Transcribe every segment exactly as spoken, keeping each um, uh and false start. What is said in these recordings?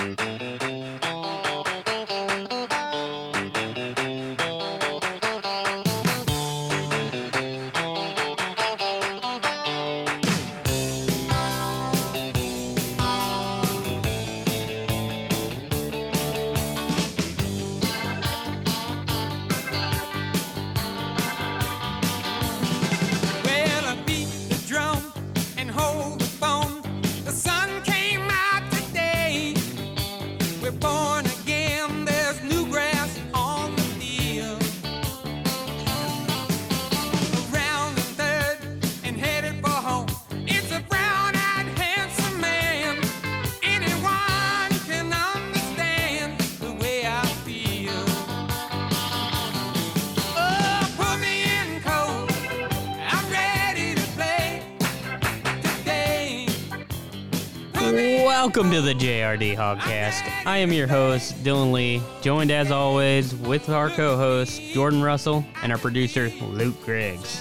Welcome to the J R D Hogcast. I am your host, Dylan Lee, joined as always with our co-host, Jordan Russell, and our producer, Luke Griggs.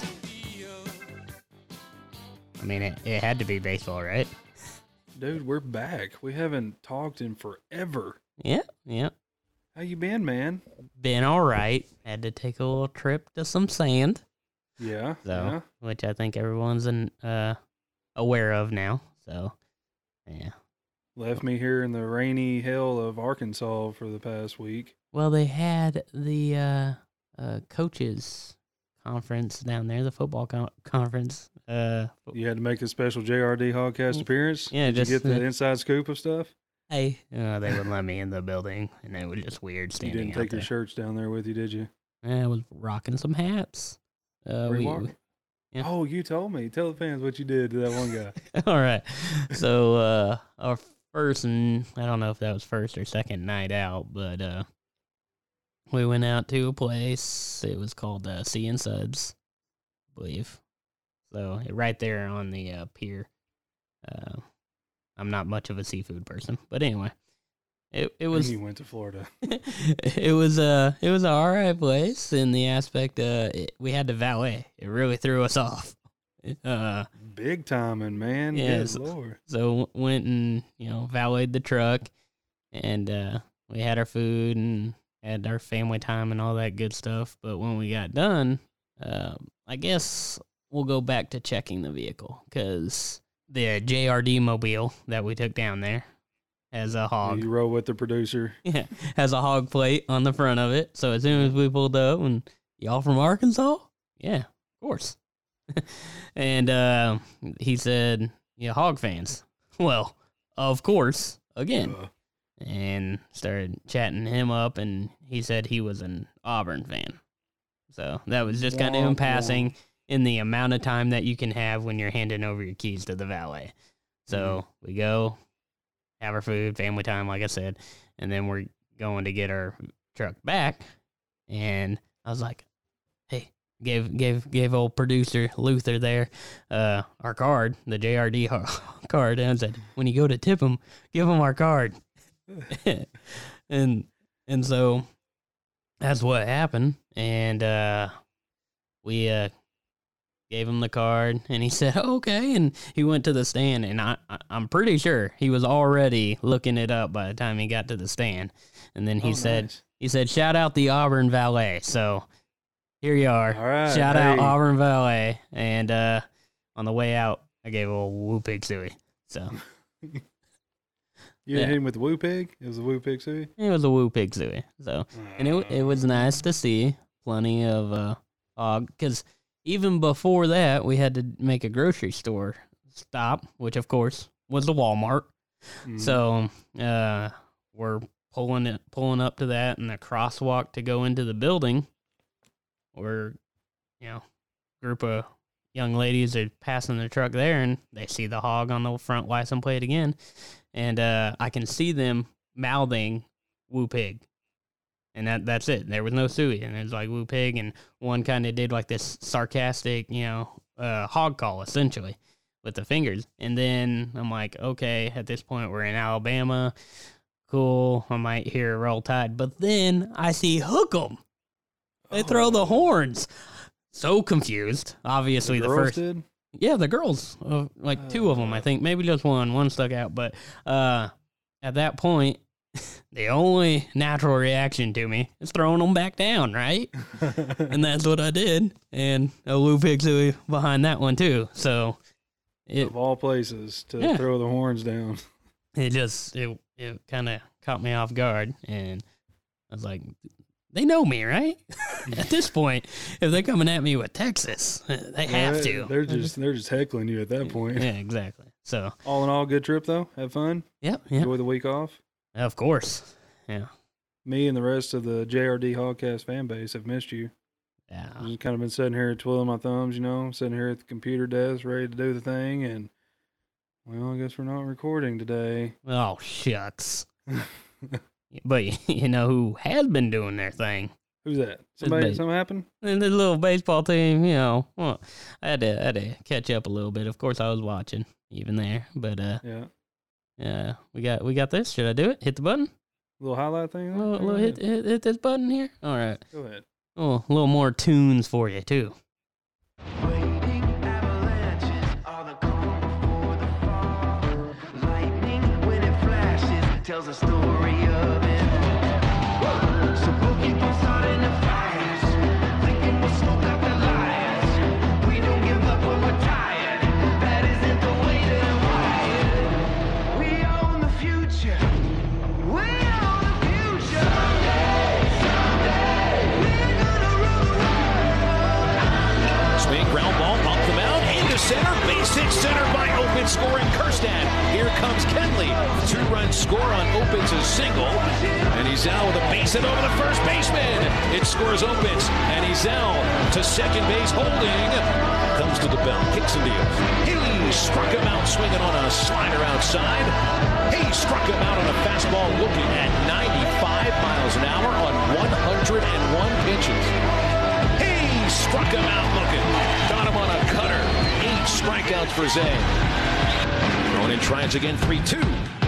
I mean, it, it had to be baseball, right? Dude, we're back. We haven't talked in forever. Yeah, yeah. How you been, man? Been all right. Had to take a little trip to some sand. Yeah, so yeah. Which I think everyone's in, uh, aware of now, so, yeah. Left me here in the rainy hell of Arkansas for the past week. Well, they had the uh, uh, coaches conference down there, the football con- conference. Uh, you had to make a special J R D Hogcast appearance? Yeah, Did just you get the uh, inside scoop of stuff? Hey, uh, they wouldn't let me in the building, and it was just weird You standing didn't out take there. your shirts down there with you, did you? Yeah, I was rocking some hats. Uh, Where you we, walking? yeah. Oh, you told me. Tell the fans what you did to that one guy. All right. So uh, our first, and I don't know if that was first or second night out, but uh, we went out to a place. It was called uh, Sea and Suds, I believe. So right there on the uh, pier. Uh, I'm not much of a seafood person, but anyway, it it was. And you went to Florida. it was uh it was an all right place in the aspect uh it, we had to valet. It really threw us off. Uh, Big timing, man. Yeah, Good so, Lord. so went and you know valeted the truck, and uh, we had our food and had our family time and all that good stuff. But when we got done, uh, I guess we'll go back to checking the vehicle because the J R D mobile that we took down there has a hog. You rode with the producer. Yeah, has a hog plate on the front of it. So as soon as we pulled up, and y'all from Arkansas? Yeah, of course. And uh, he said, "Yeah, hog fans." Well, of course, again. Uh. And started chatting him up, and he said he was an Auburn fan. So that was just kind of in passing in the amount of time that you can have when you're handing over your keys to the valet. So mm-hmm. we go, have our food, family time, like I said, and then we're going to get our truck back. And I was like, "Hey," gave gave gave old producer Luther there uh, our card, the J R D card, and I said, "When you go to tip him, give him our card." and and so that's what happened, and uh, we uh, gave him the card, and he said, "Okay," and he went to the stand, and I, I I'm pretty sure he was already looking it up by the time he got to the stand, and then he oh, said nice. he said, "Shout out the Auburn Valet." So here you are. All right, shout hey. out Auburn Valet, and uh, on the way out, I gave a little woo pig suey. So. You didn't yeah. hit him with the woo pig? It was a woo pig suey? It was a woo pig suey. So, and it it was nice to see plenty of uh hog, because even before that, we had to make a grocery store stop, which of course was the Walmart. Mm. So, uh, we're pulling it pulling up to that, and the crosswalk to go into the building. We're, you know, group of young ladies are passing the truck there, and they see the hog on the front license plate again. And uh, I can see them mouthing "woo pig," and that that's it. There was no suey, and it was like "woo pig," and one kind of did like this sarcastic, you know, uh, hog call essentially with the fingers. And then I'm like, okay, at this point we're in Alabama, cool. I might hear Roll Tide, but then I see Hook 'em. They oh. throw the horns. So confused. Obviously, the, the first. Did? Yeah, the girls, uh, like two of them, I think. Maybe just one. One stuck out. But uh, at that point, the only natural reaction to me is throwing them back down, right? And that's what I did. And a Lou Pixley behind that one, too. So, it, of all places to yeah. throw the horns down. It just, it, it kind of caught me off guard. And I was like, they know me, right? At this point, if they're coming at me with Texas, they have Yeah, to. They're just they're just heckling you at that point. Yeah, exactly. So, all in all, good trip though. Have fun. Yep. Yep. Enjoy the week off. Of course. Yeah. Me and the rest of the J R D Hogcast fan base have missed you. Yeah. I've just kind of been sitting here twiddling my thumbs, you know, sitting here at the computer desk ready to do the thing, and well, I guess we're not recording today. Oh, shucks. But you know who has been doing their thing? Who's that? Somebody? Something happened? And the little baseball team, you know. Well, I had to, I had to catch up a little bit. Of course, I was watching even there, but uh, Yeah. yeah, we got we got this. Should I do it? Hit the button. Little highlight thing. A little, Go little hit, ahead. hit hit this button here. All right. Go ahead. Oh, a little more tunes for you too. Raining avalanches are the calm before the fall. Lightning, when it flashes, tells a story of it. So we'll keep on starting the fires, thinking we'll smoke out the liars. We don't give up when we're tired. That isn't the way that I'm wired. We own the future. We own the future. Someday, someday, we're gonna rule the world. Swing, ground ball, off the mound, into center, base hit center by Opitz, scoring Kirsten. Here comes Kenley. Two-run score on Opitz's single, and Ezel with a base hit over the first baseman. It scores Opitz, and Ezel to second base, holding. Comes to the belt, kicks and deals. He struck him out swinging on a slider outside. He struck him out on a fastball looking at ninety-five miles an hour on one hundred one pitches. He struck him out looking. Got him on a cutter. Eight strikeouts for Zay. Thrown in, tries again, three two.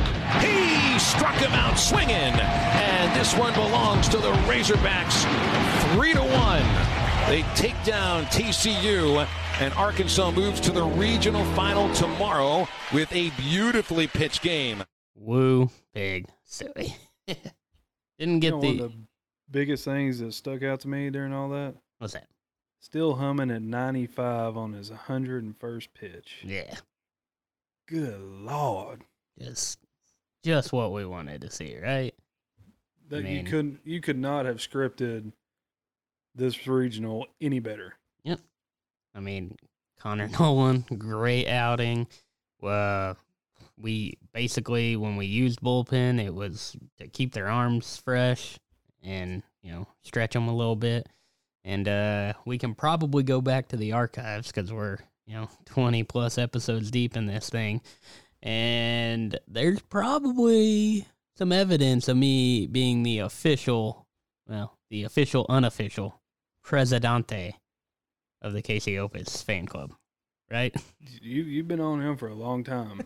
He struck him out swinging. And this one belongs to the Razorbacks. Three to one. They take down T C U. And Arkansas moves to the regional final tomorrow with a beautifully pitched game. Woo, big, silly. Didn't get You know, the, one of the biggest things that stuck out to me during all that, what's that? still humming at ninety-five on his one hundred first pitch. Yeah, Good Lord. just just what we wanted to see, right? That Man. you couldn't you could not have scripted this regional any better. I mean, Connor Nolan, great outing. Uh, we basically, when we used bullpen, it was to keep their arms fresh and, you know, stretch them a little bit. And uh, we can probably go back to the archives because we're, you know, twenty plus episodes deep in this thing. And there's probably some evidence of me being the official, well, the official, unofficial presidente of the Casey Opitz fan club, right? You you've been on him for a long time.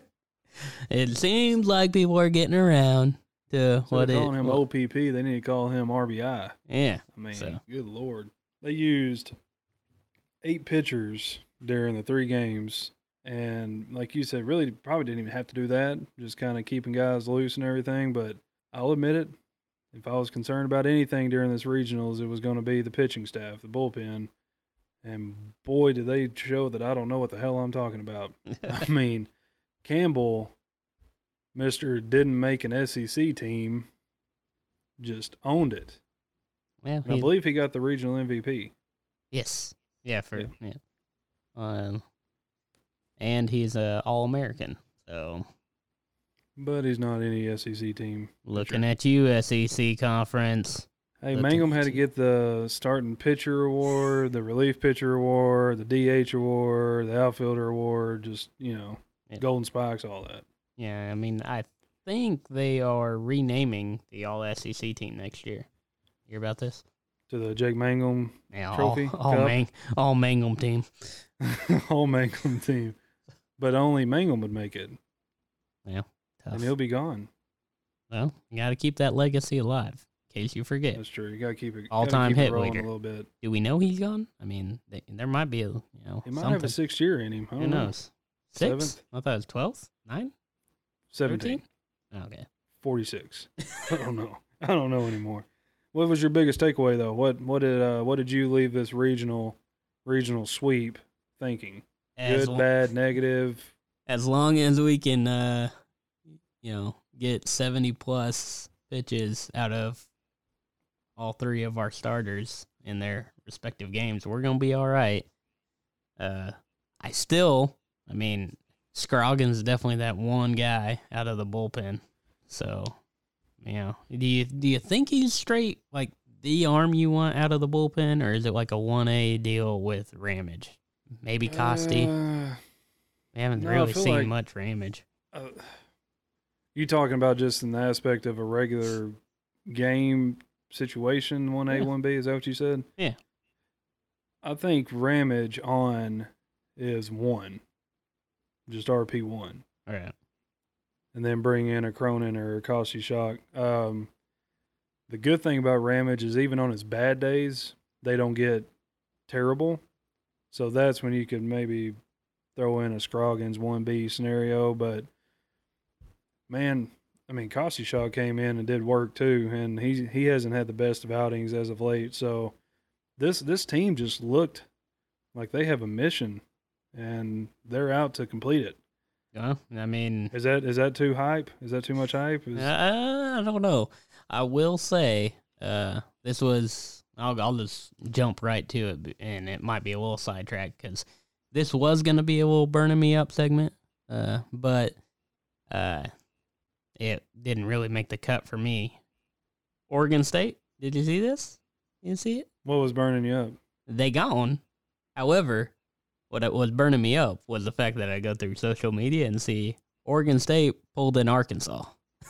It seems like people are getting around to So what they're it. calling him what- O P P. They need to call him R B I. yeah, I mean, So. good Lord. They used eight pitchers during the three games. And like you said, really probably didn't even have to do that. Just kind of keeping guys loose and everything. But I'll admit it, if I was concerned about anything during this regionals, it was going to be the pitching staff, the bullpen. And boy, did they show that I don't know what the hell I'm talking about. I mean, Campbell, Mister didn't make an S E C team, just owned it. well, And I he- believe he got the regional M V P. yes, yeah, for Yeah. yeah, um, and he's a All American. So But he's not any S E C team. looking at you, S E C conference. Hey, Looking Mangum had at to you. get the starting pitcher award, the relief pitcher award, the D H award, the outfielder award, just, you know, Yeah. golden spikes, all that. Yeah, I mean, I think they are renaming the All S E C team next year. You hear about this? To the Jake Mangum Yeah, Trophy? all, all, Cup? Mang, all Mangum team. whole Mangum team. But only Mangum would make it, Yeah, tough. and he'll be gone. Well, you got to keep that legacy alive, in case you forget. That's true. You got to keep it gotta All-time keep it hit rolling leader. a little bit. Do we know he's gone? I mean, they, there might be a, you know, He might something. have a sixth year in him. I Who don't know. knows? Six? Seventh? I thought it was twelfth? Nine? seventeen. thirteen? Okay. forty-six. I don't know. I don't know anymore. What was your biggest takeaway though? What what did uh, what did you leave this regional regional sweep thinking? As Good, lo- bad, negative. as long as we can, uh, you know, get seventy plus pitches out of all three of our starters in their respective games, we're gonna be all right. Uh, I still, I mean, Scroggins is definitely that one guy out of the bullpen. So, you know, do you do you think he's straight like the arm you want out of the bullpen, or is it like a one A deal with Ramage? Maybe Costi. Uh, We haven't no, I really feel seen like- much Ramage. uh, you talking about just in the aspect of a regular game situation, one A, Yeah. one B? Is that what you said? Yeah. I think Ramage on is one, just R P one. All right. And then bring in a Cronin or a Koshi Shock. Um, the good thing about Ramage is even on his bad days, they don't get terrible. So that's when you could maybe throw in a Scroggins one B scenario. But, man, I mean, Koshi Shock came in and did work too, and he he hasn't had the best of outings as of late. So this this team just looked like they have a mission, and they're out to complete it. Yeah, I mean, Is that is that too hype? Is that too much hype? Is, uh, I don't know. I will say, uh, this was. I'll I'll just jump right to it, and it might be a little sidetracked because this was gonna be a little burning me up segment, uh, but uh, it didn't really make the cut for me. Oregon State, did you see this? You didn't see it? What was burning you up? They gone. However, what it was burning me up was the fact that I go through social media and see Oregon State pulled in Arkansas.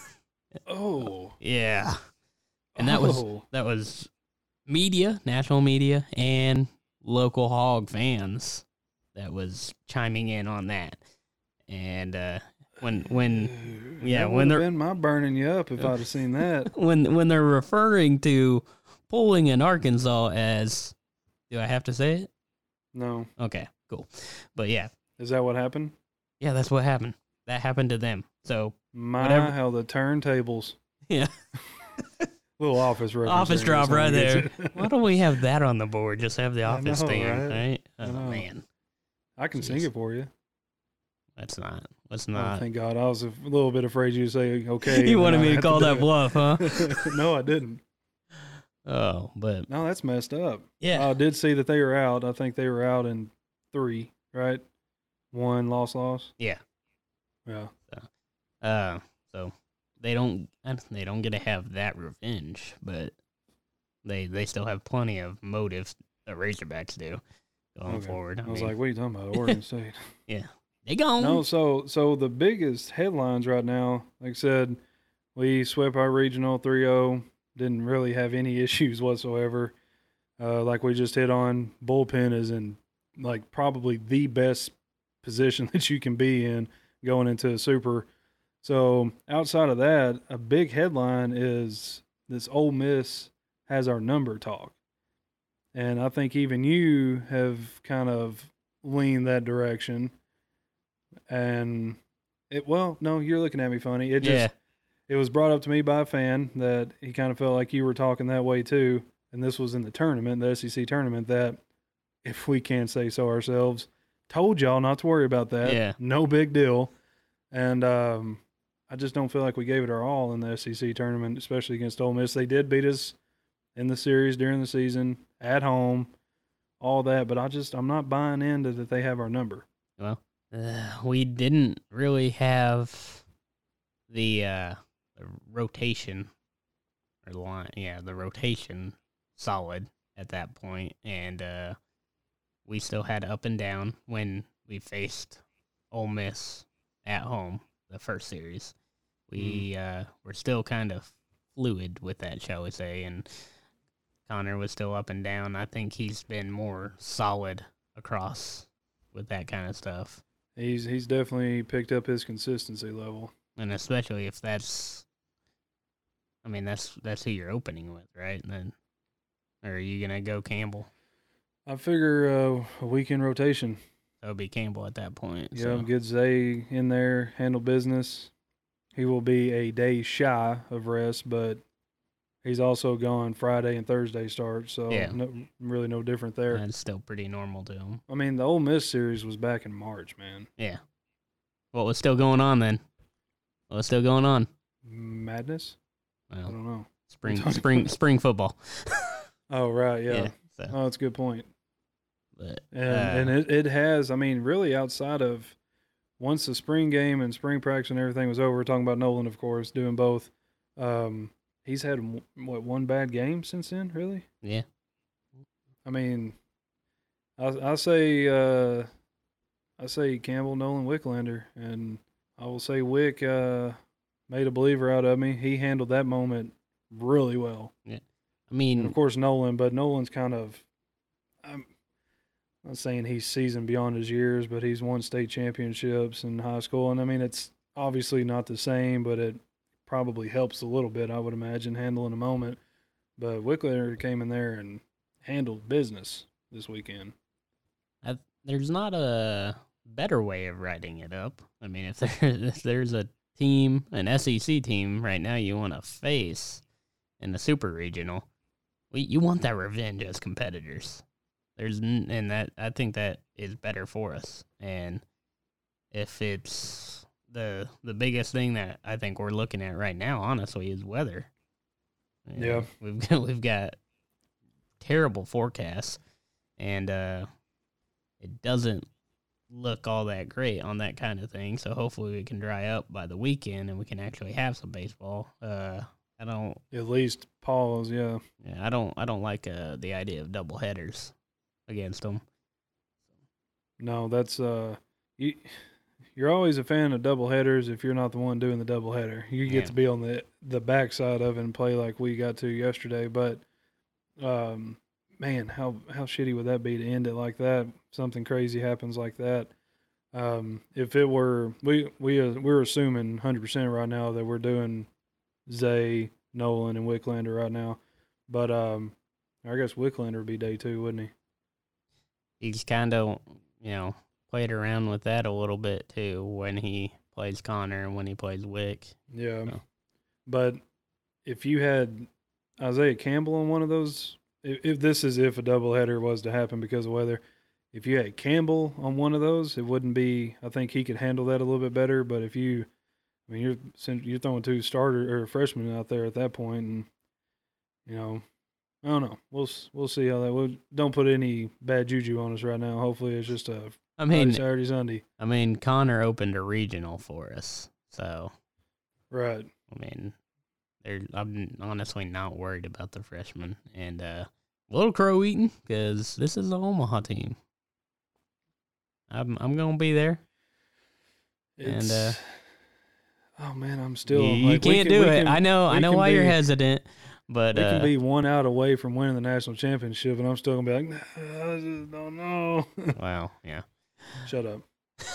Oh, Yeah. And that was Oh. that was media, national media, and local Hog fans that was chiming in on that. And uh, when when yeah, that when would have they're been my burning you up if I'd have seen that. when when they're referring to pulling in Arkansas as, do I have to say it? No, Okay, cool. But yeah, is that what happened? yeah, that's what happened. That happened to them. So My Whatever. how the turntables. yeah, Little office reference. office there, drop that's how right he there. gets it. Why don't we have that on the board? Just have the I office know, theme, right? right? I Oh know. man, I can sing Jeez. it for you. that's not. That's Oh, not. thank God. I was a little bit afraid you to say okay. You and wanted then me I'd to have call do that it. bluff, huh? No, I didn't. Oh, but No, that's messed up. yeah, I did see that they were out. I think they were out in three, right? One loss, loss. Yeah. Yeah. uh, so they don't. They don't get to have that revenge, but they they still have plenty of motive. The Razorbacks do going Okay. forward. I, I was mean, like, what are you talking about? Oregon State. they gone. No, so so the biggest headlines right now, like I said, we swept our regional three oh. Didn't really have any issues whatsoever. Uh, like we just hit on, bullpen is in like probably the best position that you can be in going into a super. So outside of that, a big headline is this Ole Miss has our number talk. And I think even you have kind of leaned that direction. And it, well, no, you're looking at me funny. It just, yeah, it was brought up to me by a fan that he kind of felt like you were talking that way too. And this was in the tournament, the S E C tournament, that if we can't say so ourselves, told y'all not to worry about that. Yeah. No big deal. And um, I just don't feel like we gave it our all in the S E C tournament, especially against Ole Miss. They did beat us in the series during the season, at home, all that. But I just, I'm not buying into that they have our number. well, uh, we didn't really have the, uh, the rotation or the line. Yeah, the rotation solid at that point, and uh, we still had up and down when we faced Ole Miss at home the first series. We uh, were still kind of fluid with that, shall we say, and Connor was still up and down. I think he's been more solid across with that kind of stuff, He's he's definitely picked up his consistency level. and especially if that's, I mean, that's that's who you're opening with, right? And then, or are you gonna go Campbell? I figure uh, a weekend rotation. That would be Campbell at that point. Yeah, so. get Zay in there, handle business. he will be a day shy of rest, but he's also gone Friday and Thursday start, so Yeah. no, really no different there. That's still pretty normal to him. I mean, the Ole Miss series was back in March, man. Yeah. What was still going on then? What was still going on? Madness? I Well, don't know. spring, talking spring, about? spring football. Oh, right, yeah. Yeah. So, Oh, that's a good point. but, And, uh, and it, it has, I mean, really outside of once the spring game and spring practice and everything was over, we're talking about Nolan, of course, doing both. Um, he's had, what, one bad game since then, really? yeah. I mean, I, I say, uh, I say Campbell, Nolan, Wicklander, and I will say Wick uh, made a believer out of me. He handled that moment really well. I And mean, of course, Nolan, but Nolan's kind of, I'm not saying he's seasoned beyond his years, but he's won state championships in high school. And I mean, it's obviously not the same, but it probably helps a little bit, I would imagine, handling a moment. But Wicklander came in there and handled business this weekend. I, there's not a better way of writing it up. I mean, if, there, if there's a team, an S E C team right now you want to face in the super regional, we, you want that revenge as competitors. There's n- and that I think that is better for us. And if it's the the biggest thing that I think we're looking at right now, honestly, is weather. You Yeah. know, we've got, we've got terrible forecasts, and uh, it doesn't look all that great on that kind of thing. So hopefully we can dry up by the weekend and we can actually have some baseball. Uh, I don't, At least pause, yeah. yeah, I don't, I don't like uh, the idea of double headers against them. No, that's uh, you. You're always a fan of double headers if you're not the one doing the double header. You get Yeah. to be on the the backside of it and play like we got to yesterday. But um, man, how how shitty would that be to end it like that? Something crazy happens like that. Um, if it were we we uh, we're assuming one hundred percent right now that we're doing Zay, Nolan, and Wicklander right now. But um, I guess Wicklander would be day two, wouldn't he? He's kind of, you know, played around with that a little bit too when he plays Connor and when he plays Wick. Yeah. So. But if you had Isaiah Campbell on one of those, if, if this is if a doubleheader was to happen because of weather, if you had Campbell on one of those, it wouldn't be, I think he could handle that a little bit better. But if you, I mean, you're since you're throwing two starter or freshmen out there at that point, and, you know, I don't know. We'll s- we'll see how that. We'll, don't put any bad juju on us right now. Hopefully, it's just a I mean, Friday, Saturday, Sunday. I mean, Connor opened a regional for us, so Right. I mean, they're, I'm honestly not worried about the freshmen and uh, Little Crow Eaton because this is the Omaha team. I'm I'm gonna be there. And, uh, It's- oh man, I'm still. you you like, we can't can- do we it. can- I know. I we know can why you're be- hesitant, but We uh, can be one out away from winning the national championship, and I'm still gonna be like, nah, I just don't know. wow, yeah. Shut up.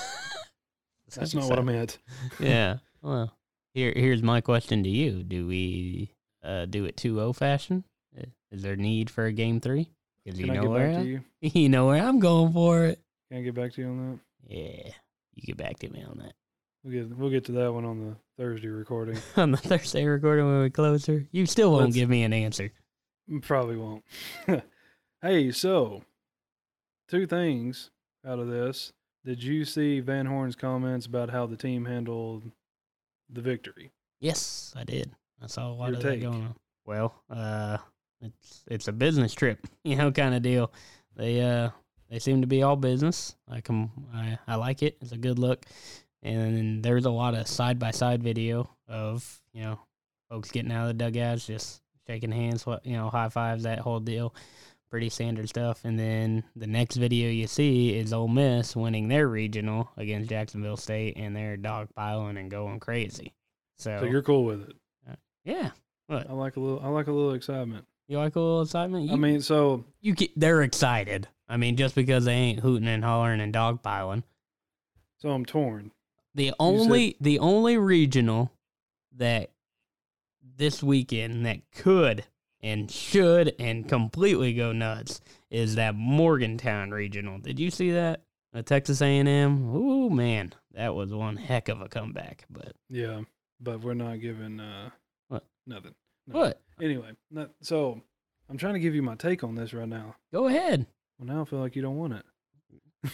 That's So- not what I meant. Yeah. Well, here here's my question to you: Do we uh, do it two oh fashion? Is there need for a game three? Because you Can I know get where back to I, you? you know where I'm going for it. Can I get back to you on Yeah, you get back to me on that that? We'll get we'll get to that one on the Thursday recording. on the Thursday recording when we closer. You still won't Let's- give me an answer. Probably won't. Hey, so two things out of this. Did you see Van Horn's comments about how the team handled the victory? Yes, I did. I saw a lot Your of that take. going on. Well, uh, it's it's a business trip, you know, kind of deal. They uh they seem to be all business. I can I, I like it. It's a good look, and there's a lot of side by side video of you know folks getting out of the dugouts, just shaking hands, what you know, high fives, that whole deal. Pretty standard stuff. And then the next video you see is Ole Miss winning their regional against Jacksonville State, and they're dogpiling and going crazy. So, So you're cool with it. yeah. What? I like a little. I like a little excitement. You like a little excitement? You, I mean, so you get, they're excited. I mean, just because they ain't hooting and hollering and dogpiling. so I'm torn. The only the only regional that this weekend that could and should and completely go nuts is that Morgantown regional. Did you see that? Uh, Texas A and M. Ooh man, that was one heck of a comeback. But Yeah. but we're not giving uh, What? Nothing. No. What? Anyway, not, so I'm trying to give you my take on this right now. Go ahead. Well, now I feel like you don't want it.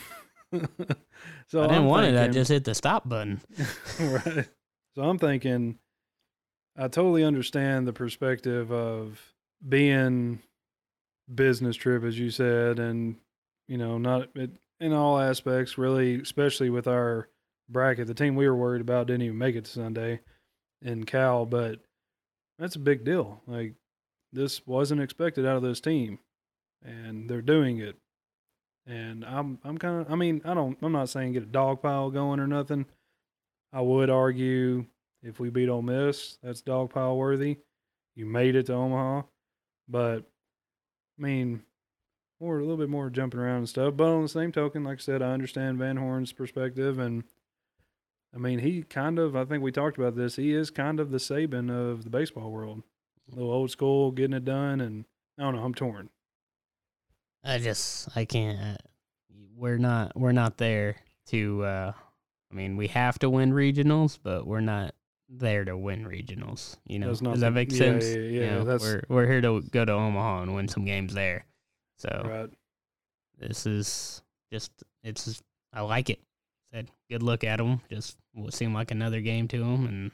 so I didn't I'm want it. I thinking- just hit the stop button. right. So I'm thinking, I totally understand the perspective of being business trip, as you said, and you know, not it, in all aspects, really, especially with our bracket. The team we were worried about didn't even make it to Sunday in Cal, but that's a big deal. Like, this wasn't expected out of this team, and they're doing it. And I'm, I'm kind of, I mean, I don't, I'm not saying get a dog pile going or nothing. I would argue if we beat Ole Miss, that's dog pile worthy. You made it to Omaha, but I mean, more a little bit more jumping around and stuff. But on the same token, like I said, I understand Van Horn's perspective, and I mean, he kind of, I think we talked about this. He is kind of the Saban of the baseball world, a little old school, getting it done, and I don't know, I'm torn. I just I can't. Uh, we're not we're not there to. Uh, I mean, we have to win regionals, but we're not there to win regionals. You know, That's not does that the- make yeah, sense? yeah, You yeah, know, that's- we're we're here to go to Omaha and win some games there. So Right. this is just it's I like it. Said good look at them. Just will seem like another game to them, and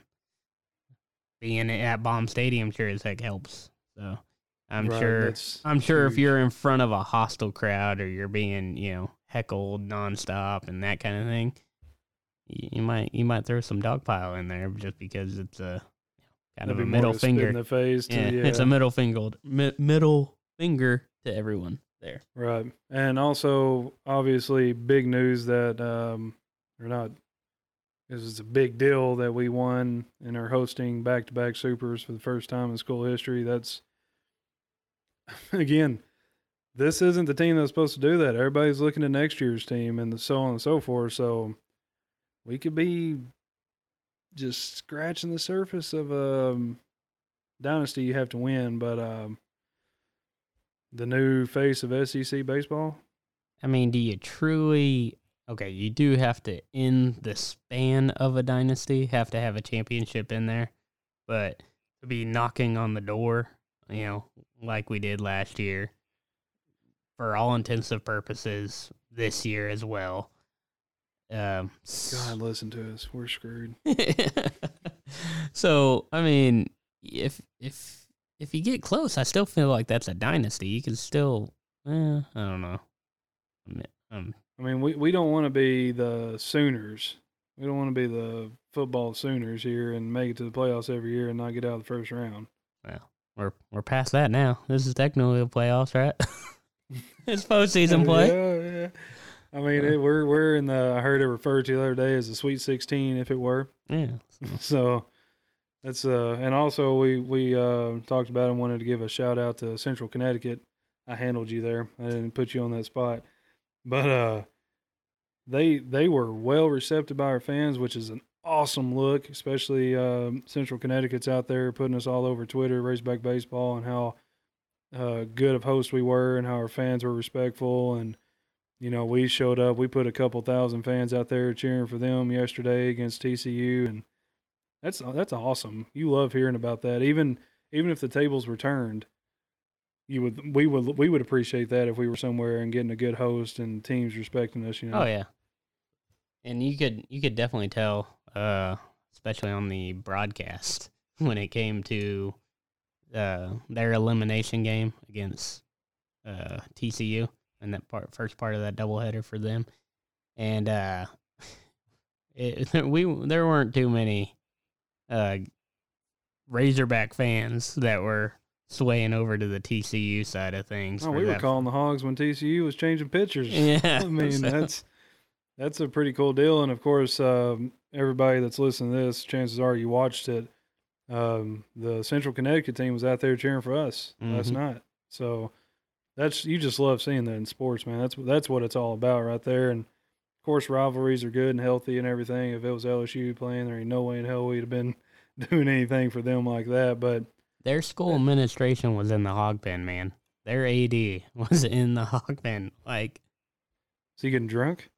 being at Baum Stadium sure as heck helps. So I'm Right, sure. that's I'm sure if huge. you're in front of a hostile crowd or you're being, you know, heckled nonstop and that kind of thing, you, you might you might throw some dog pile in there just because it's a kind That'd of a be more middle of a spit in finger. the face. To, Yeah, yeah, it's a middle finger, mi- middle finger to everyone there. Right. And also, obviously, big news that, um, or not, this is a big deal that we won and are hosting back to back supers for the first time in school history. That's, again, this isn't the team that's supposed to do that. Everybody's looking at next year's team and so on and so forth. So we could be just scratching the surface of a um, dynasty you have to win. But, um, the new face of S E C baseball. I mean, do you truly? Okay, you do have to, in the span of a dynasty, have to have a championship in there, but to be knocking on the door, you know, like we did last year, for all intensive purposes, this year as well. Um, God, listen to us. We're screwed. so I mean, if if if you get close, I still feel like that's a dynasty. You can still, eh, I don't know. I mean, um, I mean, we, we don't want to be the Sooners. We don't want to be the football Sooners here and make it to the playoffs every year and not get out of the first round. well, we're we're past that now. This is technically the playoffs, right? It's postseason play. Yeah, yeah. I mean, it, we're we're in the. I heard it referred to the other day as the Sweet sixteen, if it were. Yeah. So that's uh, and also we we uh talked about and wanted to give a shout out to Central Connecticut. I handled you there. I didn't put you on that spot, but uh, they they were well received by our fans, which is an awesome look. Especially um, Central Connecticut's out there putting us all over Twitter, Razorback Baseball, and how uh, good of hosts we were, and how our fans were respectful. And you know, we showed up. We put a couple thousand fans out there cheering for them yesterday against T C U, and that's that's awesome. You love hearing about that. Even even if the tables were turned, you would we would we would appreciate that if we were somewhere and getting a good host and teams respecting us. You know. Oh yeah. And you could you could definitely tell, uh, especially on the broadcast, when it came to uh, their elimination game against uh, T C U and that part first part of that doubleheader for them, and uh, it, we there weren't too many uh, Razorback fans that were swaying over to the T C U side of things. Oh, for we were that. calling the Hogs when T C U was changing pitchers. Yeah, I mean, so- that's that's a pretty cool deal. And of course, um, everybody that's listening to this, chances are you watched it. Um, the Central Connecticut team was out there cheering for us last Mhm. night. So that's you just love seeing that in sports, man. That's that's what it's all about right there. And of course, rivalries are good and healthy and everything. If it was L S U playing, there ain't no way in hell we'd have been doing anything for them like that. But Their school administration was in the hog pen, man. Their A D was in the hog pen. Like, is he getting drunk?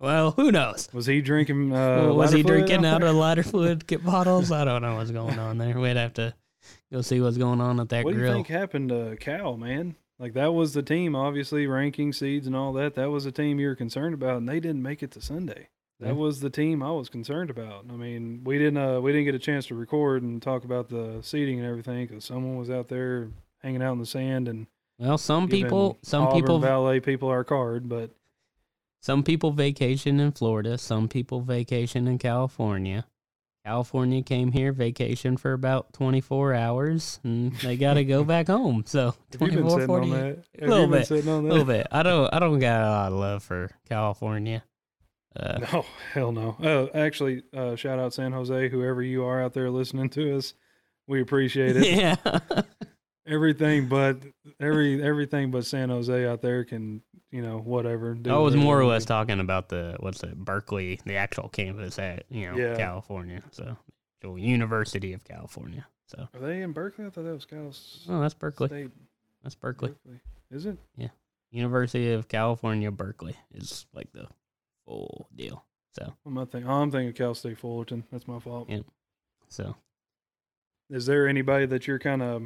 Well, who knows? Was he drinking? Uh, Well, was lighter he fluid drinking out there? of lighter fluid kit bottles? I don't know what's going on there. We'd have to go see what's going on at that What do you grill. think happened to Cal, man? Like, that was the team, obviously, ranking seeds and all that. That was the team you were concerned about, and they didn't make it to Sunday. That Yeah. was the team I was concerned about. I mean, we didn't uh, we didn't get a chance to record and talk about the seating and everything because someone was out there hanging out in the sand and Well, some giving people, some Auburn people, Ballet people our card, but some people vacation in Florida. Some people vacation in California. California came here, vacation for about twenty-four hours, and they got to go back home. So have you been twenty-four, sitting on forty-eight, that? Have little you been bit, sitting on a that? little bit. I don't, I don't got a lot of love for California. Uh, No, hell no. Oh, actually, uh, shout out San Jose, whoever you are out there listening to us. We appreciate it. yeah, Everything but every everything but San Jose out there can, you know, whatever. do I was whatever more or they less do. talking about the what's it, Berkeley, the actual campus at you know Yeah. California. So, so University of California. So, Are they in Berkeley? I thought that was Cal oh, that's Berkeley. State. That's Berkeley. Berkeley. Is it? University of California, Berkeley is like the full deal. So, What am I thinking? Oh, I'm thinking Cal State Fullerton. That's my fault. Yeah. so Is there anybody that you're kind of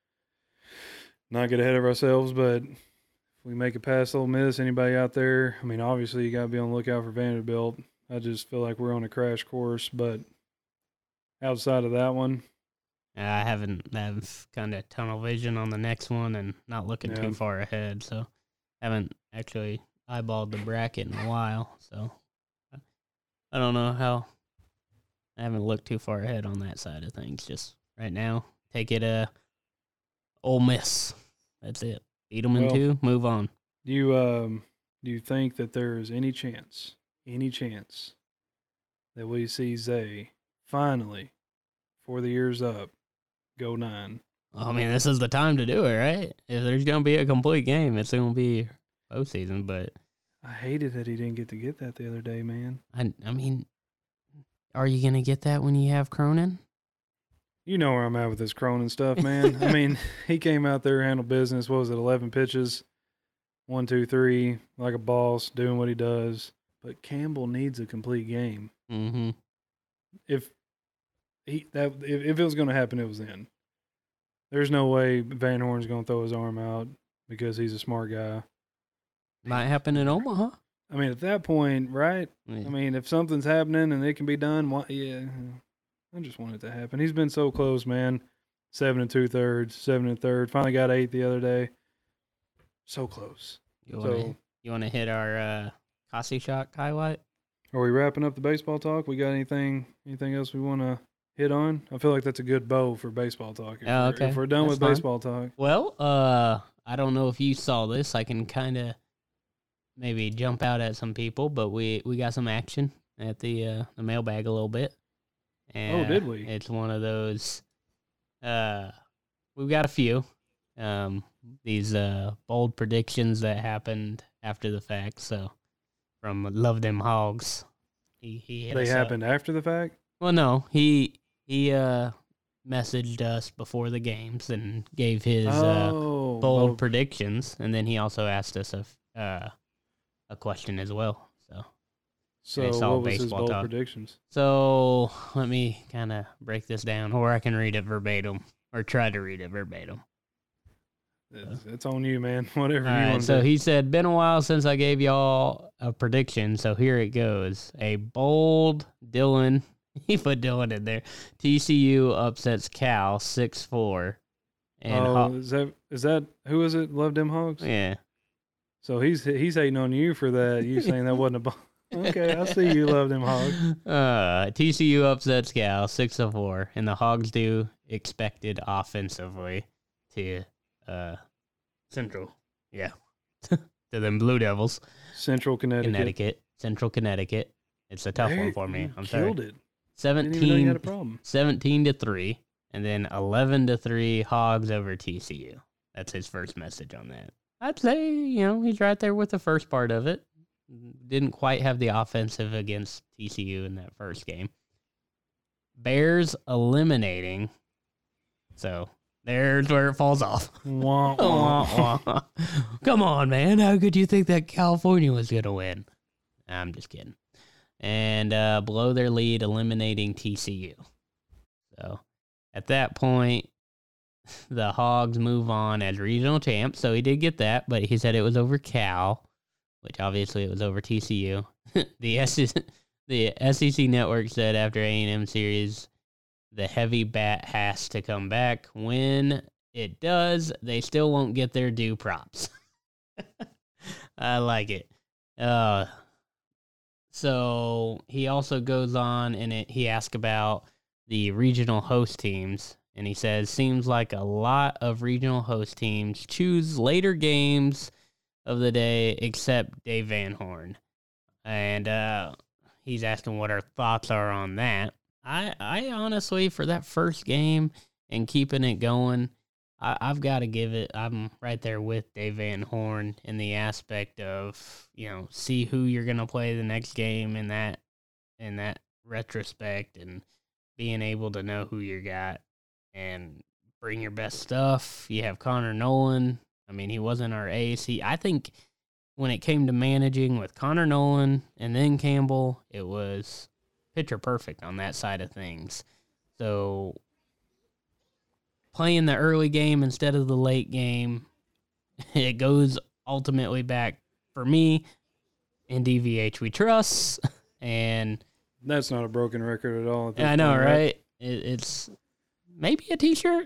not get ahead of ourselves, but if we make it past Ole Miss, anybody out there? I mean, obviously you got to be on the lookout for Vanderbilt. I just feel like we're on a crash course, but outside of that one, I haven't have kind of tunnel vision on the next one and not looking Yeah. too far ahead. So, haven't actually eyeballed the bracket in a while. So, I don't know how. I haven't looked too far ahead on that side of things. Just right now, take it uh, Ole Miss. That's it. Beat them in Well, two. Move on. do you um do you think that there is any chance, any chance that we see Zay finally, before the year's up, go nine? I mean, this is the time to do it, right? If there's gonna be a complete game, it's gonna be postseason. But I hated that he didn't get to get that the other day, man. I, I mean, are you gonna get that when you have Cronin? You know where I'm at with this Cronin stuff, man. I mean, he came out there, handled business. What was it, eleven pitches? One, two, three, like a boss, doing what he does. But Campbell needs a complete game. Mm-hmm. If he that if, if it was going to happen, it was then. There's no way Van Horn's going to throw his arm out because he's a smart guy. Might happen in Omaha. I mean, at that point, right? Yeah. I mean, if something's happening and it can be done, why, yeah, I just want it to happen. He's been so close, man. Seven and two thirds, seven and third. Finally got eight the other day. So close. You wanna So, you wanna hit our uh, Kasi Shock highlight? are we wrapping up the baseball talk? We got anything anything else we want to hit on? I feel like that's a good bow for baseball talk. If, Oh, we're, okay. if we're done That's with fine. baseball talk. Well, uh, I don't know if you saw this. I can kind of maybe jump out at some people, but we, we got some action at the uh, the mailbag a little bit. And Oh, did we? It's one of those. Uh, we've got a few. Um, these uh bold predictions that happened after the fact. So from Love Them Hogs, he he hit They us up. happened after the fact? Well, no, he he uh messaged us before the games and gave his uh, oh, bold bold. predictions, and then he also asked us a f- uh, a question as well. So So it's all what was his baseball bold talk. predictions? so let me kind of break this down, or I can read it verbatim, or try to read it verbatim. It's, it's on you, man. Whatever All you right, want so to do. he said, been a while since I gave y'all a prediction, so here it goes. A bold Dylan, he put Dylan in there. T C U upsets Cal six four. And oh, Ho- is that is that who is it? Love them hogs. yeah. So he's he's hating on you for that. You saying that wasn't a ball. Okay, I see you love them hogs. Uh, T C U upsets Cal six to four, and the Hogs do expected offensively to uh Central, yeah, to them Blue Devils, Central Connecticut. Connecticut, Central Connecticut. It's a tough There- one for me. you I'm killed sorry. it. Didn't even know you seventeen, had a problem. seventeen to three, and then eleven to three Hogs over T C U. That's his first message on that. I'd say, you know, he's right there with the first part of it. Didn't quite have the offensive against T C U in that first game. Bears eliminating. So there's where it falls off. Wah, wah. Come on, man. How could you think that California was going to win? I'm just kidding. And uh, blow their lead, eliminating T C U. So at that point, the Hogs move on as regional champs. So he did get that, but he said it was over Cal, which obviously it was over T C U. the S E C, the S E C network said after A and M series, the heavy bat has to come back. When it does, they still won't get their due props. I like it. Uh, so he also goes on and it, he asks about the regional host teams. And he says, seems like a lot of regional host teams choose later games of the day except Dave Van Horn. And uh, he's asking what our thoughts are on that. I, I honestly, for that first game and keeping it going, I, I've got to give it, I'm right there with Dave Van Horn in the aspect of, you know, see who you're going to play the next game in that, in that retrospect and being able to know who you got. And bring your best stuff. You have Connor Nolan. I mean, he wasn't our ace. He, I think when it came to managing with Connor Nolan and then Campbell, it was picture perfect on that side of things. So playing the early game instead of the late game, it goes ultimately back for me in D V H we trust. And That's not a broken record at all. At this I know, point, right? It, it's maybe a T-shirt.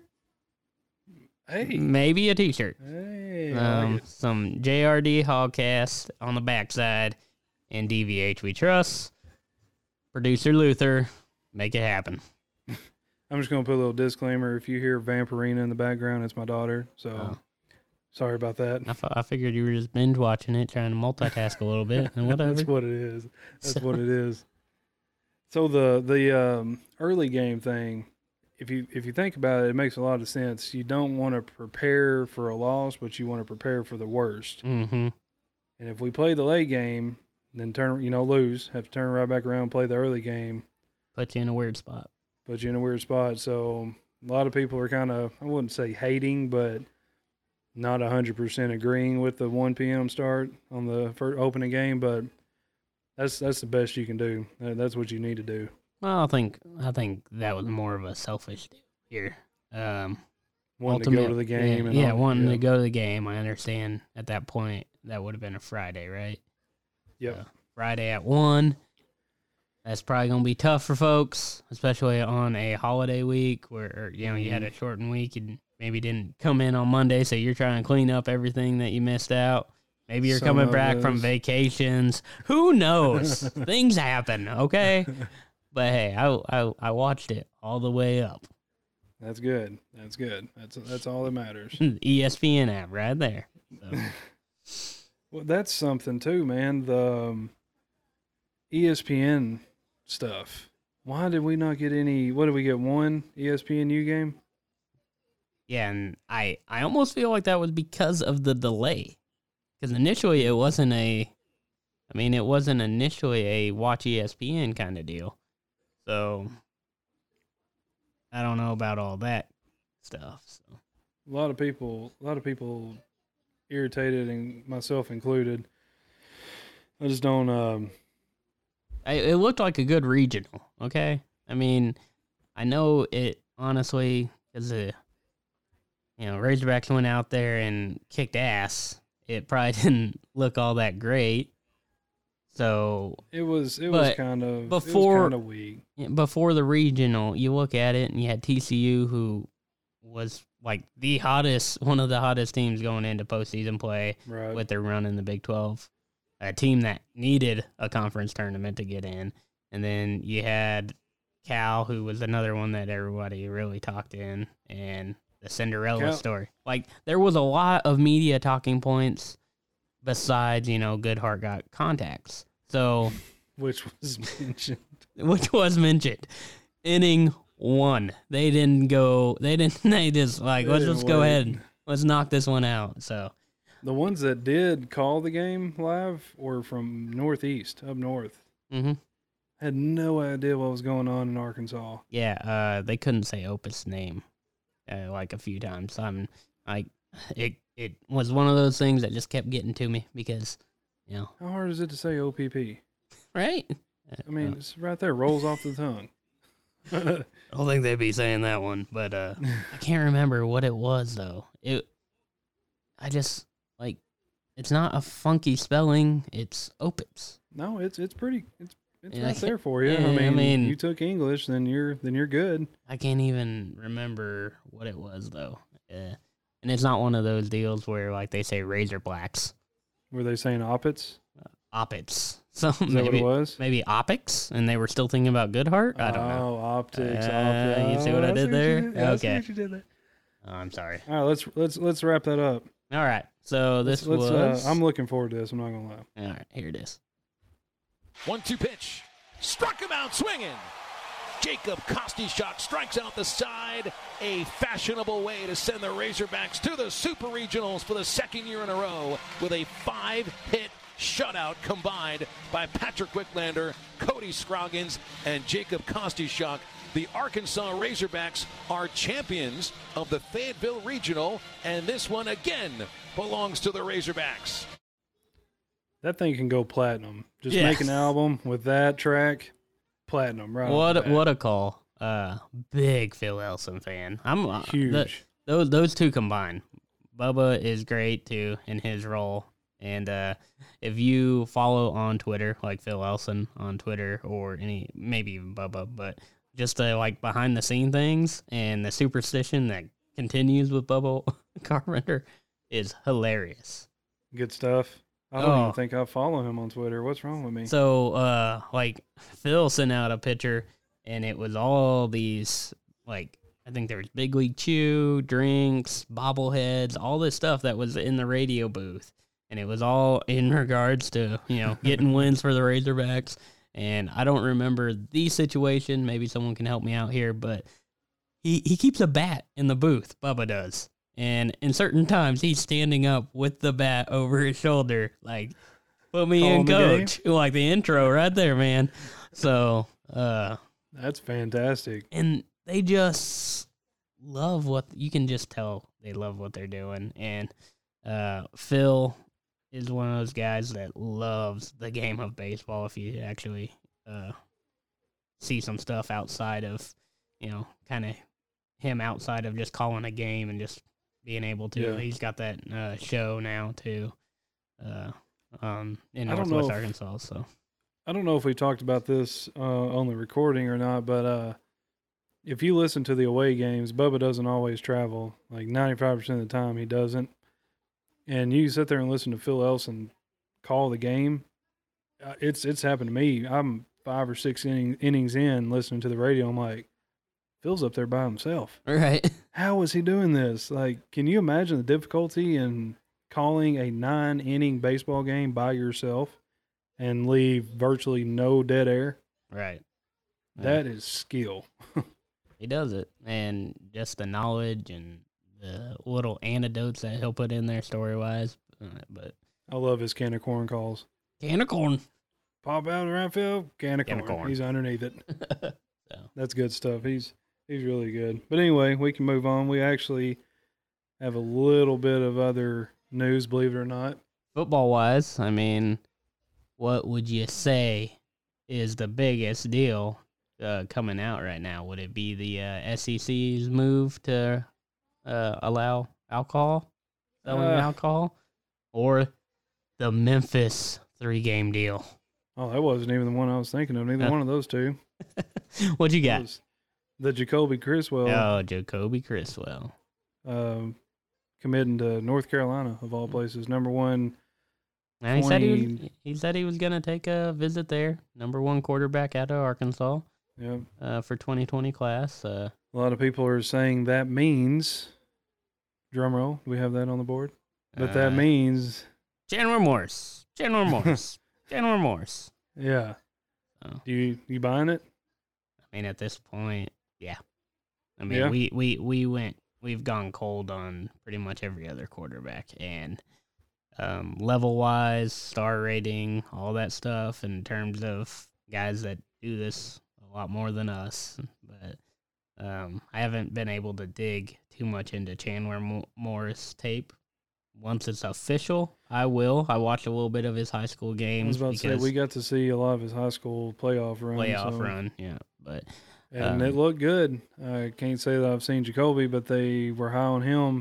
Hey, Maybe a T-shirt. hey, I Um, like it. some J R D Hogcast on the backside, and D V H we trust. Producer Luther, make it happen. I'm just gonna put a little disclaimer. If you hear Vampirina in the background, it's my daughter. So Oh. sorry about that. I, f- I figured you were just binge watching it, trying to multitask a little bit, and whatever. That's what it is. That's So- what it is. So the the um, early game thing, if you if you think about it, it makes a lot of sense. You don't want to prepare for a loss, but you want to prepare for the worst. Mm-hmm. And if we play the late game, then turn you know lose, have to turn right back around and play the early game, Put you in a weird spot. put you in a weird spot. So a lot of people are kind of, I wouldn't say hating, but not one hundred percent agreeing with the one p.m. start on the first opening game. But that's that's the best you can do. Uh, That's what you need to do. Well, I think I think that was more of a selfish deal here. Um, Wanting to go ultimate- to the game. Yeah, and yeah all- wanting yeah. to go to the game. I understand at that point that would have been a Friday, right? Yep. So, Friday at one. That's probably gonna be tough for folks, especially on a holiday week where you know you had a shortened week and maybe didn't come in on Monday, so you're trying to clean up everything that you missed out. Maybe you're Some coming of back from us. vacations. Who knows? Things happen, okay? But hey, I, I I watched it all the way up. That's good. That's good. That's that's all that matters. E S P N app right there. So, Well, that's something too, man. The um, E S P N stuff. Why did we not get any? What did we get? One E S P N U game? yeah, and I I almost feel like that was because of the delay. Because initially it wasn't a, I mean, it wasn't initially a watch E S P N kind of deal. So, I don't know about all that stuff. So. A lot of people. A lot of people irritated, and myself included. I just don't. Um, I, it looked like a good regional, okay? I mean, I know it, honestly, because, uh, you know, Razorbacks went out there and kicked ass. It probably didn't look all that great. So, it was. It was But kind of. before- it was kind of weak. yeah, before the regional, you look at it and you had T C U, who was like the hottest, one of the hottest teams going into postseason play Right. with their run in the Big twelve. A team that needed a conference tournament to get in. And then you had Cal, who was another one that everybody really talked in, and the Cinderella Cal- story. Like, there was a lot of media talking points besides, you know, Goodhart got contacts. So, Which was mentioned. which was mentioned. Inning one. They didn't go, they didn't, they just like, They let's didn't just go wait. ahead and let's knock this one out. So, The ones that did call the game live were from Northeast, up north. hmm Had no idea what was going on in Arkansas. yeah, uh, they couldn't say Opus name uh, like a few times. I'm like, it, it was one of those things that just kept getting to me because, you know, How hard is it to say O P P? right? I mean, it's right there, rolls off the tongue. I don't think they'd be saying that one, but uh, I can't remember what it was though. It, I just like, it's not a funky spelling. It's Opitz. No, it's it's pretty. It's it's Yeah, right there for you. yeah, I mean, I mean- you took English, then you're then you're good. I can't even remember what it was though. Yeah. And it's not one of those deals where like they say Razor Blacks, Were they saying Opitz? Opitz. So Is that maybe what it was? maybe Opix, and they were still thinking about Goodhart. I don't know. Oh, optics. Uh, optics. you see what I Oh, did what there? you did. Yeah, I see Okay. what you did there. Oh, I'm sorry. All right, let's let's let's wrap that up. All right. So this let's, let's, was. Uh, I'm looking forward to this. I'm not gonna lie. All right. Here it is. One two pitch. Struck him out swinging. Jacob Kostychuk strikes out the side. A fashionable way to send the Razorbacks to the Super Regionals for the second year in a row with a five-hit shutout combined by Patrick Wicklander, Cody Scroggins, and Jacob Kostychuk. The Arkansas Razorbacks are champions of the Fayetteville Regional, and this one again belongs to the Razorbacks. That thing can go platinum. Just Yeah. make an album with that track, platinum. Right. What off the bat. what a call. Uh, big Phil Elson fan. I'm uh, Huge. the- those those two combined. Bubba is great too in his role. And uh, if you follow on Twitter, like Phil Elson on Twitter, or any maybe even Bubba, but just the like behind the scene things and the superstition that continues with Bubba Carpenter is hilarious. Good stuff. I don't Oh. even think I follow him on Twitter. What's wrong with me? So, uh, like Phil sent out a picture, and it was all these like I think there was Big League Chew, drinks, bobbleheads, all this stuff that was in the radio booth, and it was all in regards to you know getting wins for the Razorbacks. And I don't remember the situation. Maybe someone can help me out here, but he he keeps a bat in the booth. Bubba does. And in certain times, he's standing up with the bat over his shoulder, like, put me in, Calling the coach. Like the intro right there, man. So, uh, That's fantastic. and they just love what, you can just tell they love what they're doing. And uh, Phil is one of those guys that loves the game of baseball. If you actually uh, see some stuff outside of, you know, kind of him outside of just calling a game and just being able to. Yeah. He's got that uh, show now too, uh, um, in I don't know Northwest if- Arkansas. So I don't know if we talked about this uh, on the recording or not, but uh, if you listen to the away games, Bubba doesn't always travel. Like ninety-five percent of the time, he doesn't. And you sit there and listen to Phil Elson call the game. Uh, it's it's happened to me. I'm five or six inning, innings in listening to the radio. I'm like, Phil's up there by himself. right, How is he doing this? Like, can you imagine the difficulty in calling a nine inning baseball game by yourself and leave virtually no dead air? right. Yeah. That is skill. He does it, and just the knowledge and the little anecdotes that he'll put in there story wise. Uh, but I love his can of corn calls. can of corn. Pop out in the right field, can of Can corn. of corn. He's underneath it. So That's good stuff. He's he's really good. But anyway, we can move on. We actually have a little bit of other news, believe it or not. football wise, I mean, what would you say is the biggest deal uh, coming out right now? Would it be the uh, S E C's move to uh, allow alcohol, selling Uh. alcohol, or the Memphis three-game deal? Oh, that wasn't even the one I was thinking of. Neither Uh. one of those two. What you It got? was the Jacoby Criswell Oh, Jacoby Criswell. um, committing to North Carolina, of all places. Number one. And he said he was, twenty he said he was gonna take a visit there. Number one quarterback out of Arkansas Yeah. uh, for twenty twenty class. Uh, A lot of people are saying that means, drum roll, do we have that on the board? But that uh, means, Chandler Morris. Chandler Morris. Chandler Morris. yeah. Oh. Do you you buying it? I mean, at this point, yeah. I mean, Yeah. we, we, we went, we've gone cold on pretty much every other quarterback. And um, level wise, star rating, all that stuff in terms of guys that do this a lot more than us. But um, I haven't been able to dig too much into Chandler Mo- Morris tape once it's official, I will. I watched a little bit of his high school I was games about to say because we got to see a lot of his high school playoff run. playoff so- run, yeah. But And Um, it looked good. I can't say that I've seen Jacoby, but they were high on him.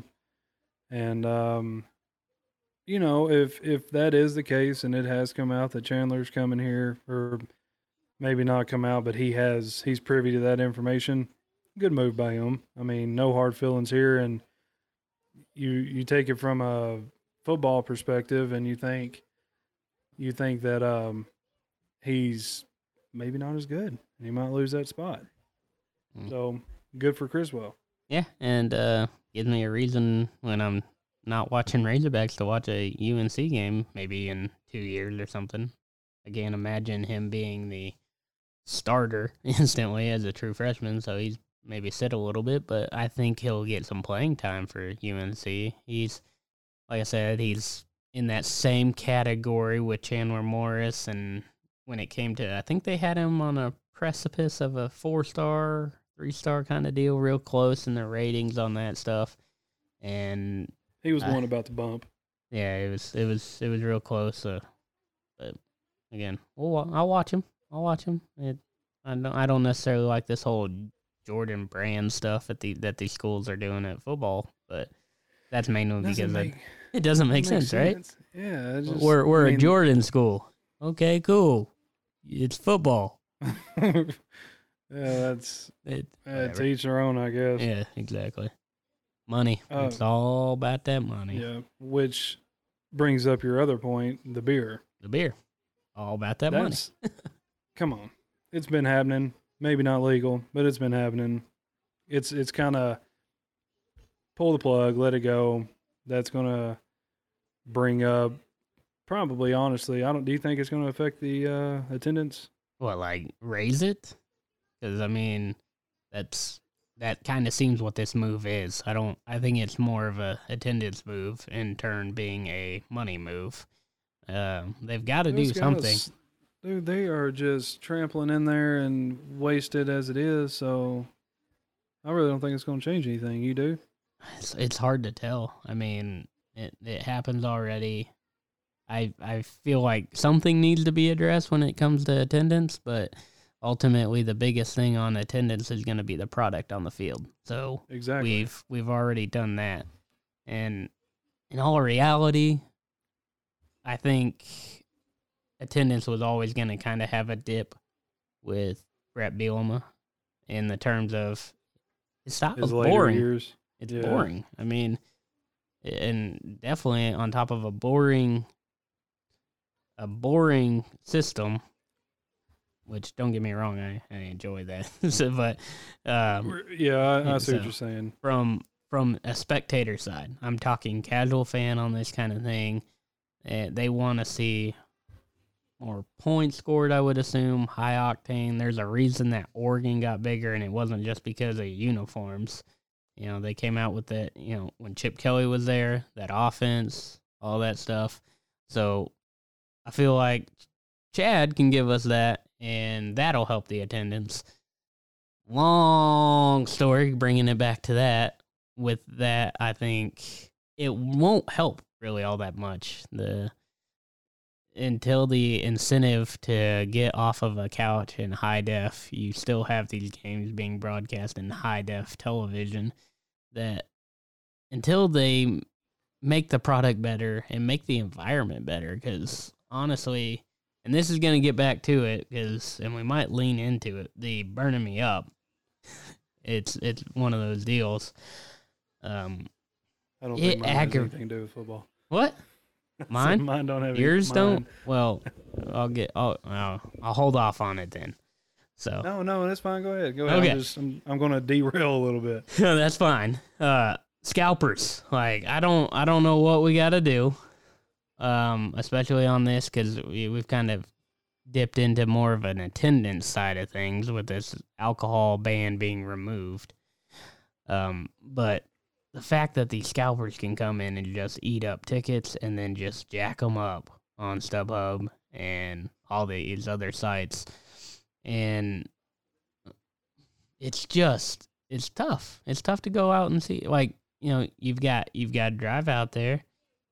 And um, you know, if if that is the case, and it has come out that Chandler's coming here, or maybe not come out, but he has he's privy to that information. Good move by him. I mean, no hard feelings here. And you you take it from a football perspective, and you think you think that um, he's maybe not as good. He might lose that spot. Mm. So good for Criswell. yeah, and uh, gives me a reason when I'm not watching Razorbacks to watch a U N C game, maybe in two years or something. I can't imagine him being the starter instantly as a true freshman, so he's maybe sit a little bit, but I think he'll get some playing time for U N C. He's, like I said, he's in that same category with Chandler Morris, and when it came to, I think they had him on a precipice of a four-star, three-star kind of deal, real close in their ratings on that stuff, and He was I- one about to bump. yeah, it was it was it was real close. Uh, but again, we'll, wa- I'll watch him. I'll watch him. It, I don't I don't necessarily like this whole Jordan Brand stuff that the that these schools are doing at football, but that's mainly because Doesn't it, make, it doesn't make doesn't sense, right? sense. Yeah, it just, we're we're I a mean, Jordan school. Okay, cool. It's football. yeah, that's It, uh, to whatever. each their own, I guess. Yeah, exactly. Money. Oh. It's all about that money. Yeah, which brings up your other point, the beer. The beer. All about that money. That's come on, it's been happening. Maybe not legal, but it's been happening. It's it's kind of pull the plug, let it go. That's gonna bring up probably honestly. I don't. Do you think it's gonna affect the uh, attendance? What, like raise it? Because I mean, that's that kind of seems what this move is. I don't. I think it's more of a attendance move, in turn being a money move. Um, they've got to do Those guys, something. Dude, they are just trampling in there and wasted as it is. So I really don't think it's going to change anything. You do? It's, it's hard to tell. I mean, it it happens already. I I feel like something needs to be addressed when it comes to attendance, but ultimately the biggest thing on attendance is going to be the product on the field. So Exactly. we've we've already done that, and in all reality, I think attendance was always going to kind of have a dip with Brett Bielema in the terms of his style His is later boring. years. It's Yeah. boring. I mean, and definitely on top of a boring, a boring system. Which, don't get me wrong, I, I enjoy that. so, but um, Yeah, I, I yeah, see what so- you're saying. from from a spectator side, I'm talking casual fan on this kind of thing. Uh, they want to see more points scored, I would assume, high octane. There's a reason that Oregon got bigger, and it wasn't just because of uniforms. You know, they came out with that, you know, when Chip Kelly was there, that offense, all that stuff. So I feel like Chad can give us that, and that'll help the attendance. Long story, bringing it back to that. With that, I think it won't help really all that much. The until the incentive to get off of a couch in high def, you still have these games being broadcast in high def television. That until they make the product better and make the environment better, because honestly, and this is going to get back to it, because and we might lean into it, the burning me up. It's it's one of those deals. Um, I don't It think mine has aggra- anything to do with football. what? So Mine? mine don't have Yours any, don't? mine- Well, I'll get. I'll, I'll I'll hold off on it then. So No, no, that's fine. Go ahead. Go ahead. Okay. I'm just I'm, I'm going to derail a little bit. that's fine. Uh, scalpers. Like I don't I don't know what we got to do. Um, especially on this because we we've kind of dipped into more of an attendance side of things with this alcohol ban being removed. Um, but the fact that these scalpers can come in and just eat up tickets and then just jack them up on StubHub and all these other sites, and it's just it's tough. It's tough to go out and see. Like you know, you've got you've got to drive out there.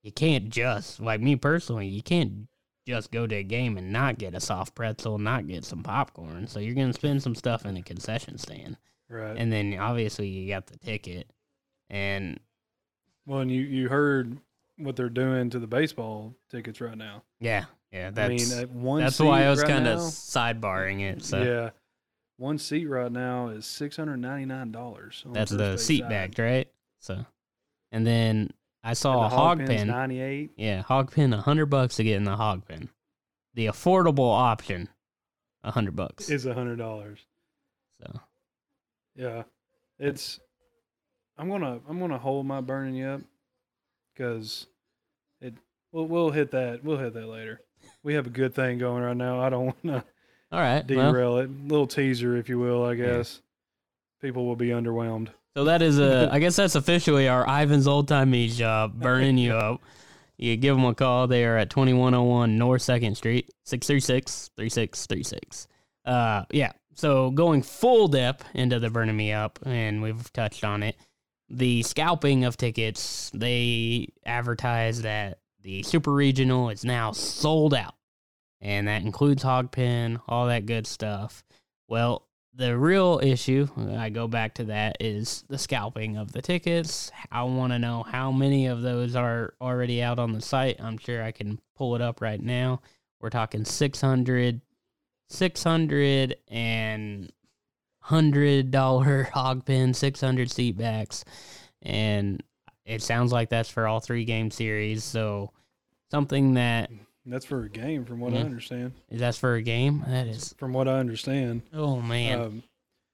you can't just, like me personally, you can't just go to a game and not get a soft pretzel, not get some popcorn. So you're going to spend some stuff in a concession stand. Right. And then obviously you got the ticket. And Well, and you, you heard what they're doing to the baseball tickets right now. yeah, yeah, that's, I mean, at one that's seat why I was right kind of now- sidebarring it. So Yeah. One seat right now is six hundred ninety-nine dollars. that's the seat backed, right? So, and then I saw a the hog pin's pen. ninety-eight. Yeah, hog pen, a hundred bucks to get in the hog pen. The affordable option, a hundred bucks. Is one hundred dollars. So Yeah. It's I'm going to I'm going to hold my burning you up cuz it we'll, we'll hit that. We'll hit that later. We have a good thing going right now. I don't want to all right, well, derail it. Little teaser, if you will, I guess. People will be underwhelmed. so that is a. I guess that's officially our Ivan's Old Time Meat Shop, burning you up. You give them a call. They are at twenty-one oh one North Second Street, six three six, three six three six. Uh, yeah. So going full depth into the burning me up, and we've touched on it. The scalping of tickets. They advertise that the Super Regional is now sold out. And that includes hog pen, all that good stuff. Well, the real issue, I go back to that, is the scalping of the tickets. I want to know how many of those are already out on the site. I'm sure I can pull it up right now. We're talking six hundred, six hundred and one hundred dollars hog pen, six hundred seat backs. And it sounds like that's for all three game series. So something that... That's for a game, from what I Yeah. understand. Is that for a game? That is. From what I understand. Oh man. Um,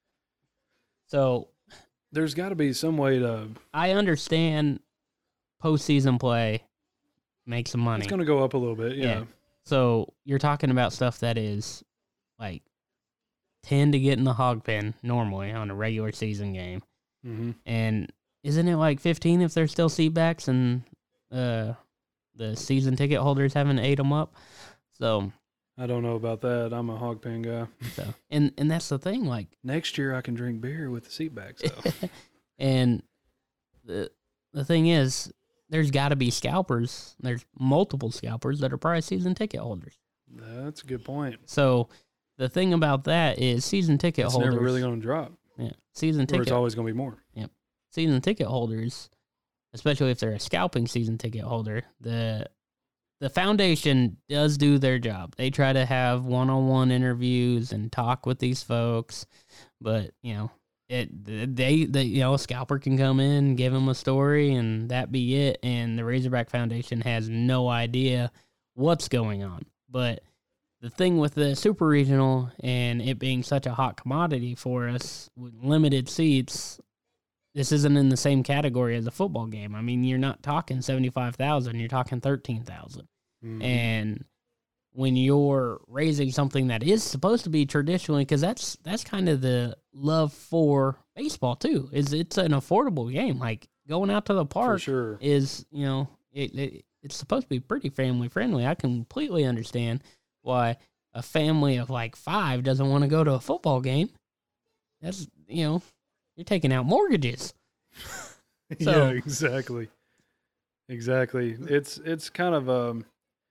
so there's got to be some way to. I understand postseason play makes some money. It's going to go up a little bit. Yeah. Yeah. So you're talking about stuff that is like ten to get in the hog pen normally on a regular season game, Mm-hmm. and isn't it like fifteen if there's still seat backs and uh the season ticket holders haven't ate them up? So. I don't know about that. I'm a hog pen guy. So and and that's the thing, like. Next year I can drink beer with the seat backs though. And the the thing is, there's got to be scalpers. There's multiple scalpers that are probably season ticket holders. That's a good point. So the thing about that is season ticket It's holders. never really going to drop. yeah, season Or ticket it's always going to be more. season ticket holders, especially if they're a scalping season ticket holder. The the foundation does do their job. They try to have one-on-one interviews and talk with these folks, but you know. It they, they you know a scalper can come in, give them a story, and that be it. And the Razorback Foundation has no idea what's going on. But the thing with the Super Regional and it being such a hot commodity for us with limited seats, this isn't in the same category as a football game. I mean, you're not talking seventy-five thousand, you're talking thirteen thousand, Mhm. and when you're raising something that is supposed to be traditionally, because that's that's kind of the love for baseball too, is it's an affordable game. Like going out to the For park sure. is, you know, it, it it's supposed to be pretty family friendly. I completely understand why a family of like five doesn't want to go to a football game. That's, you know, you're taking out mortgages. So- yeah, exactly. Exactly. It's it's kind of um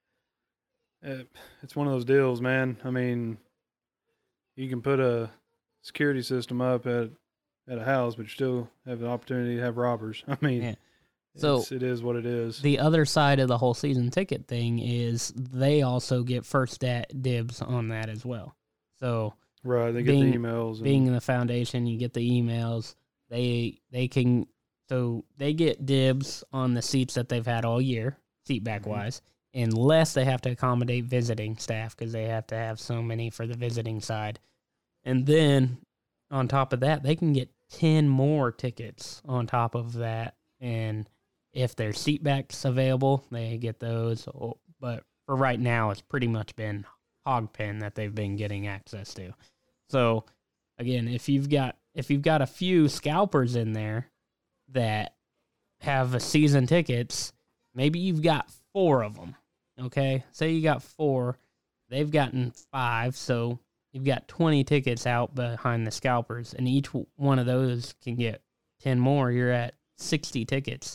uh, it's one of those deals, man. I mean, you can put a security system up at at a house, but you still have the opportunity to have robbers. I mean, Yeah. So- it's, it is what it is. The other side of the whole season ticket thing is they also get first at dibs on that as well. So Right, they get being- the emails. And, being in the foundation, you get the emails. They they can so they get dibs on the seats that they've had all year, seat back wise, unless they have to accommodate visiting staff because they have to have so many for the visiting side. And then on top of that, they can get ten more tickets on top of that. And if there's seat backs available, they get those. Oh, But for right now, it's pretty much been hog pen that they've been getting access to. So again, if you've got if you've got a few scalpers in there that have a season tickets, maybe you've got four of them. Okay, say you got four, they've gotten five, so you've got twenty tickets out behind the scalpers, and each one of those can get ten more. You're at sixty tickets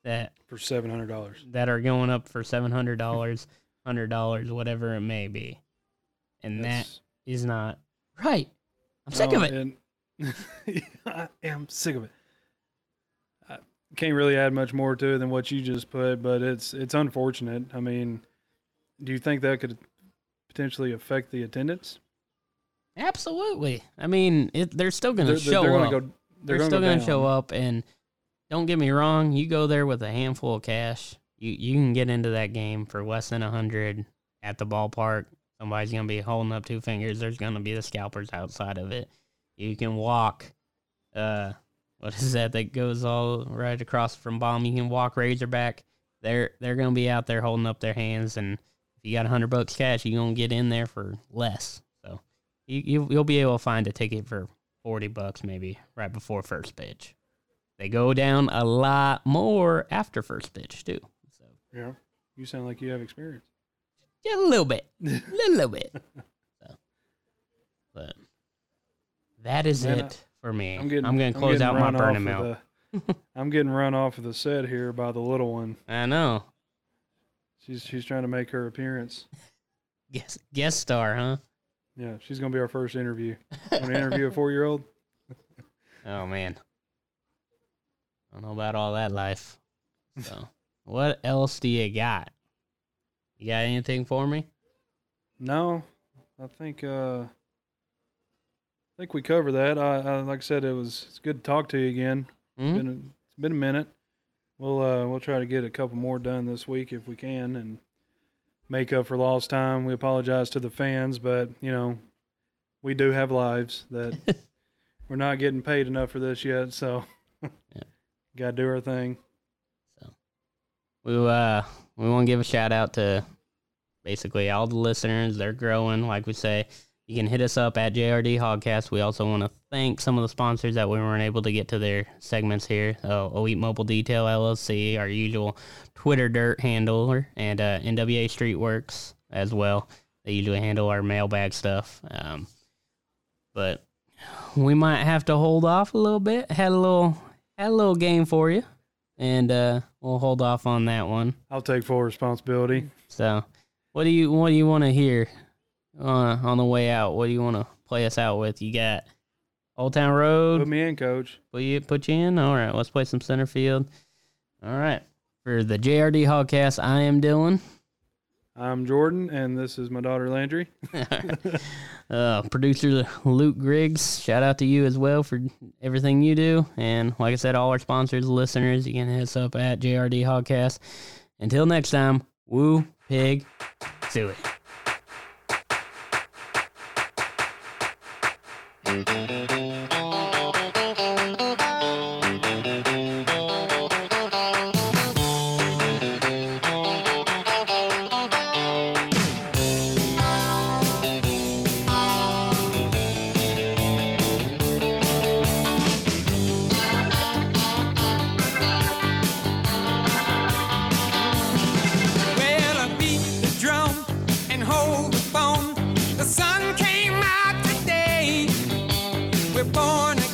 that For seven hundred dollars. that are going up for seven hundred dollars, one hundred dollars, whatever it may be. And that is not right. I'm sick No, of it. And I am sick of it. I can't really add much more to it than what you just put, but it's it's unfortunate. I mean, do you think that could potentially affect the attendance? Absolutely. I mean, it, they're still going to They're, show they're up. gonna go. They're, They're, still going going to show up, and don't get me wrong, you go there with a handful of cash, you you can get into that game for less than a hundred at the ballpark. Somebody's going to be holding up two fingers. There's going to be the scalpers outside of it. You can walk. Uh, what is that that goes all right across from Baum? You can walk Razorback. They're they're going to be out there holding up their hands, and if you got a hundred bucks cash, you're going to get in there for less. So you, you you'll be able to find a ticket for forty bucks maybe right before first pitch. They go down a lot more after first pitch too. So Yeah, you sound like you have experience. just a little bit, a little, little bit. So, but that is Man, it for me. I'm getting. I'm going to close getting out my run burning off of milk. the- I'm getting run off of the set here by the little one. I know. She's she's trying to make her appearance. Guest guest star, huh? Yeah, she's gonna be our first interview. Want to interview a four year old? Oh man, I don't know about all that life. So, what else do you got? You got anything for me? No, I think uh, I think we covered that. I, I like I said, it was it's good to talk to you again. Hmm? Been a, it's been a minute. We'll uh, we'll try to get a couple more done this week if we can, and make up for lost time. We apologize to the fans, but you know, we do have lives that we're not getting paid enough for this yet, so Yeah. gotta do our thing. We uh we want to give a shout out to basically all the listeners. They're growing, like we say. You can hit us up at J R D Hogcast. We also want to thank some of the sponsors that we weren't able to get to their segments here. Uh, Elite Mobile Detail L L C, our usual Twitter Dirt handler, and uh, N W A Streetworks as well. They usually handle our mailbag stuff. Um, but we might have to hold off a little bit. Had a little had a little game for you, and uh, we'll hold off on that one. I'll take full responsibility. So, what do you what do you want to hear uh, on the way out? What do you want to play us out with? You got Old Town Road. Put me in, coach. Put you put you in. All right, let's play some center field. All right, for the J R D Hogcast, I am Dylan. I'm Jordan, and this is my daughter Landry. uh, producer Luke Griggs. Shout out to you as well for everything you do. And like I said, all our sponsors, listeners, you can hit us up at J R D Hogcast. Until next time, woo pig suey. Well, I beat the drum and hold the phone. The sun came out today. We're born